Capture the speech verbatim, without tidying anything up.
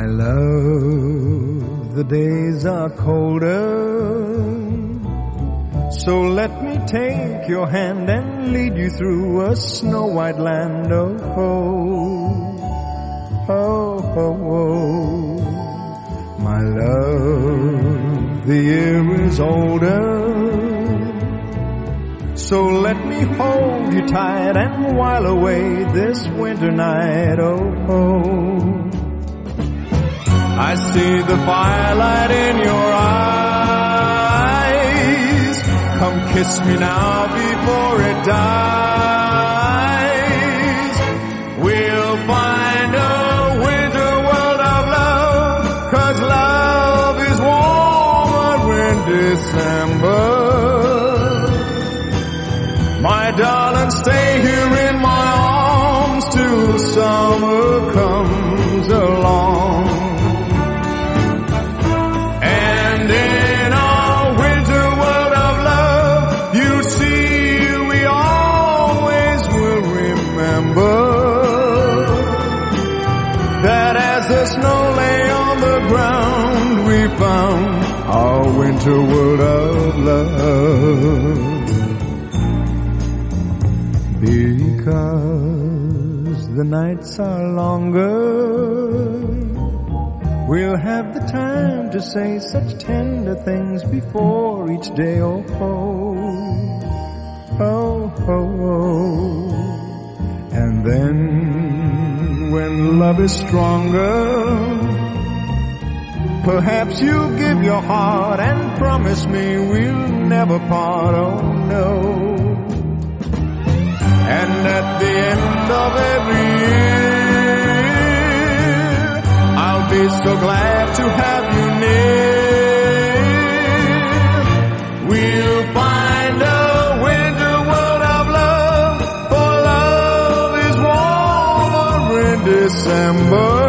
My love, the days are colder, so let me take your hand and lead you through a snow-white land. Oh, oh, oh, oh, oh. My love, the year is older, so let me hold you tight and while away this winter night. Oh, oh. I see the firelight in your eyes. Come kiss me now before it dies. We'll find a winter world of love, 'cause love is warmer in December. My darling, stay here in my arms till summer comes along. And in our winter world of love, you see we always will remember that as the snow lay on the ground, we found our winter world of love. Because the nights are longer, we'll have the time to say such tender things before each day. Oh, oh, oh, oh, oh. And then when love is stronger, perhaps you'll give your heart and promise me we'll never part. Oh, no. And at the end of every year, I'll be so glad to have you near. We'll find a winter world of love, for love is warmer in December.